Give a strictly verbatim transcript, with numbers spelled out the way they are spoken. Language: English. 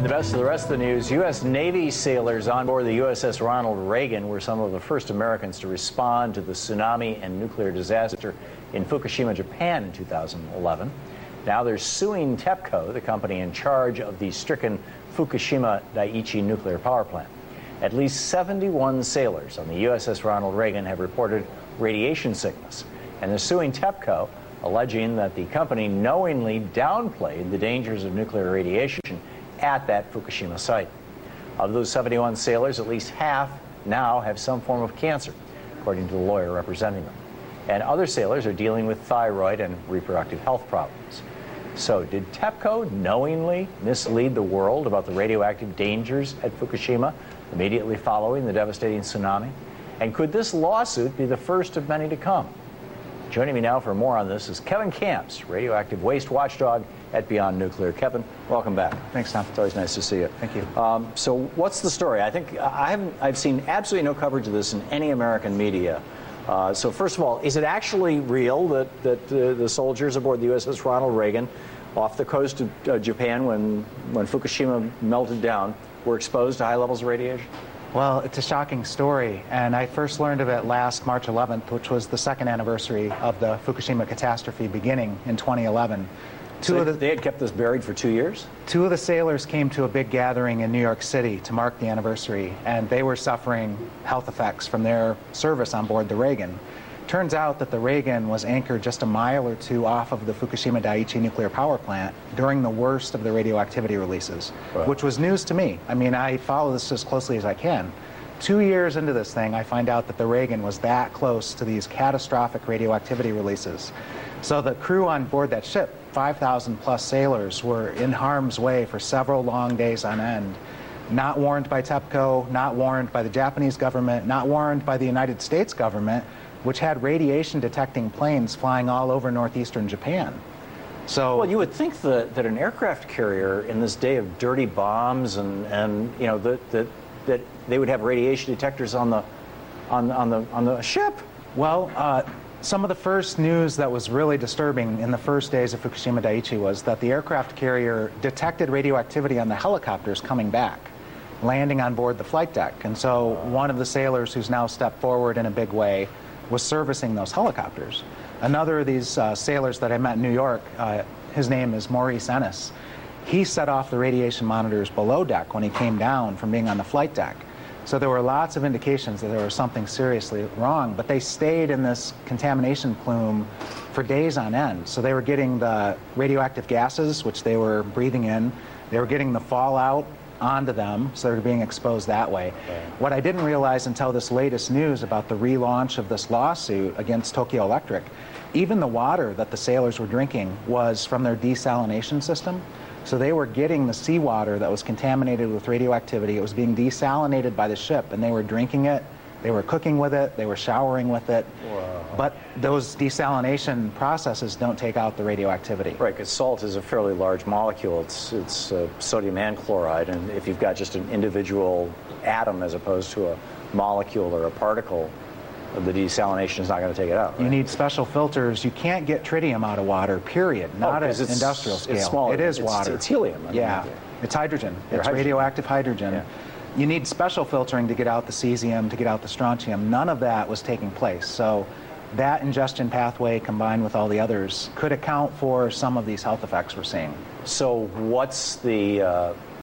The best of the rest of the news, U S Navy sailors on board the U S S Ronald Reagan were some of the first Americans to respond to the tsunami and nuclear disaster in Fukushima, Japan in two thousand eleven. Now they're suing TEPCO, the company in charge of the stricken Fukushima Daiichi nuclear power plant. At least seventy-one sailors on the U S S Ronald Reagan have reported radiation sickness, and they're suing TEPCO, alleging that the company knowingly downplayed the dangers of nuclear radiation at that Fukushima site. Of those seventy-one sailors, at least half now have some form of cancer, according to the lawyer representing them. And other sailors are dealing with thyroid and reproductive health problems. So did TEPCO knowingly mislead the world about the radioactive dangers at Fukushima immediately following the devastating tsunami? And could this lawsuit be the first of many to come? Joining me now for more on this is Kevin Camps, radioactive waste watchdog at Beyond Nuclear. Kevin, welcome back. Thanks, Tom. It's always nice to see you. Thank you. Um, so what's the story? I think I haven't, I've seen absolutely no coverage of this in any American media. Uh, so first of all, is it actually real that, that uh, the soldiers aboard the U S S Ronald Reagan off the coast of uh, Japan when, when Fukushima melted down were exposed to high levels of radiation? Well, it's a shocking story, and I first learned of it last March eleventh, which was the second anniversary of the Fukushima catastrophe beginning in twenty eleven. Two so of the, they had kept this buried for two years? Two of the sailors came to a big gathering in New York City to mark the anniversary, and they were suffering health effects from their service on board the Reagan. Turns out that the Reagan was anchored just a mile or two off of the Fukushima Daiichi nuclear power plant during the worst of the radioactivity releases, right, which was news to me. I mean, I follow this as closely as I can. Two years into this thing, I find out that the Reagan was that close to these catastrophic radioactivity releases. So the crew on board that ship, five thousand plus sailors, were in harm's way for several long days on end. Not warned by TEPCO, not warned by the Japanese government, not warned by the United States government, which had radiation detecting planes flying all over northeastern Japan. So, well, you would think that, that an aircraft carrier in this day of dirty bombs and, and you know, that, that, that they would have radiation detectors on the, on, on the, on the ship. Well, uh, some of the first news that was really disturbing in the first days of Fukushima Daiichi was that the aircraft carrier detected radioactivity on the helicopters coming back, landing on board the flight deck. And so one of the sailors who's now stepped forward in a big way was servicing those helicopters. Another of these uh, sailors that I met in New York, uh, his name is Maurice Ennis. He set off the radiation monitors below deck when he came down from being on the flight deck. So there were lots of indications that there was something seriously wrong, but they stayed in this contamination plume for days on end. So they were getting the radioactive gases, which they were breathing in. They were getting the fallout onto them, so they're being exposed that way. Right. What I didn't realize until this latest news about the relaunch of this lawsuit against Tokyo Electric, even the water that the sailors were drinking was from their desalination system. So they were getting the seawater that was contaminated with radioactivity. It was being desalinated by the ship, and they were drinking it. They were cooking with it. They were showering with it. Wow. But those desalination processes don't take out the radioactivity. Right, because salt is a fairly large molecule. It's, it's uh, sodium and chloride, and if you've got just an individual atom as opposed to a molecule or a particle, the desalination is not going to take it out. Right? You need special filters. You can't get tritium out of water, period. Not oh, at it's, industrial scale. It's smaller. It is it's, water. It's helium. I mean, yeah, it's hydrogen. It's hydrogen. radioactive hydrogen. Yeah. You need special filtering to get out the cesium, to get out the strontium. None of that was taking place. So that ingestion pathway combined with all the others could account for some of these health effects we're seeing. So what's the, uh,